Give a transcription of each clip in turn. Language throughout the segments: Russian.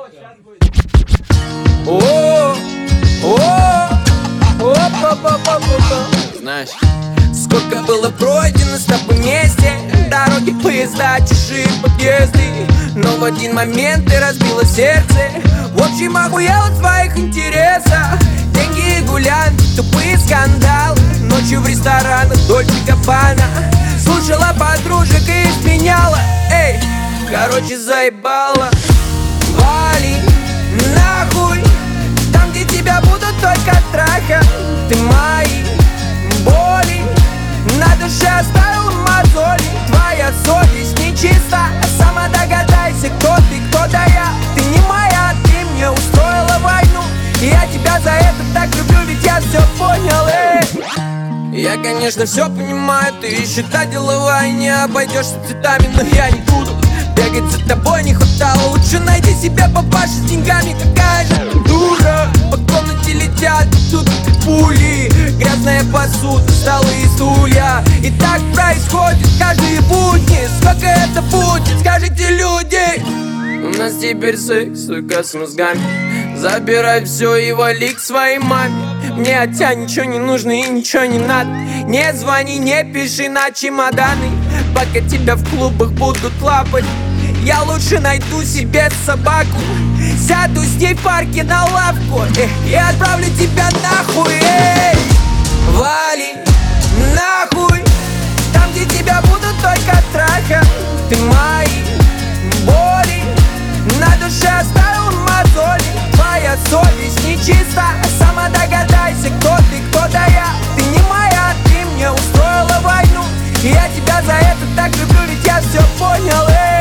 Знаешь, сколько было пройдено с тобой вместе, дороги, поезда, чужие подъезды, но в один момент ты разбила сердце. В общем, охуел от твоих интересов. Деньги и гулянки, тупые скандалы, ночью в ресторанах Дольче Габбана. Слушала подружек и изменяла. Эй, короче, заебала. Вали нахуй, там, где тебя будут только трахать. Ты мои боли на душе оставил мозоли. Твоя совесть нечиста, сама догадайся, кто ты, кто да я. Ты не моя, ты мне устроила войну, и я тебя за это так люблю, ведь я все понял, эй. Я, конечно, все понимаю, ты еще та деловая, не обойдешься цветами, но я не буду бегать за тобой, не хватало. Лучше найди себе папашу с деньгами, какая же ты дура. По комнате летят тут пули, грязная посуда, столы и стулья. И так происходит каждые будни. Сколько это будет, скажите, люди? У нас теперь секс, сука, с мозгами. Забирай все и вали к своей маме. Мне от тебя ничего не нужно и ничего не надо. Не звони, не пиши на чемоданы, пока тебя в клубах будут лапать. Я лучше найду себе собаку, сяду с ней в парке на лавку и отправлю тебя нахуй, эй. Вали нахуй, там, где тебя будут только трахать. Ты мои боли на душе оставил мозоли. Твоя совесть нечиста, сама догадайся, кто ты, кто да я. Ты не моя, ты мне устроила войну, и я тебя за это так люблю, ведь я все понял, эй.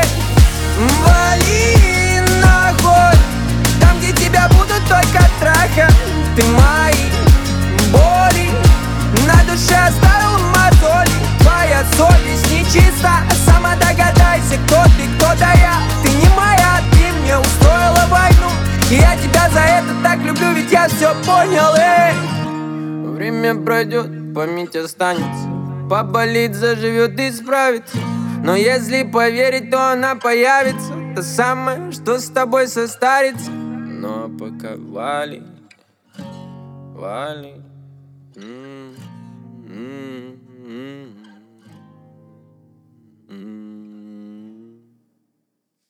Вали нахуй, там, где тебя будут только трахать. Ты мои боли на душе оставил мозоли. Твоя совесть нечиста, сама догадайся, кто ты, кто да я. Ты не моя, ты мне устроила войну, и я тебя за это так люблю, ведь я все понял, эй. Время пройдет, память останется, поболит, заживет и справится. Но если поверить, то она появится, та самая, что с тобой состарится. Но пока вали, вали. Mm-hmm.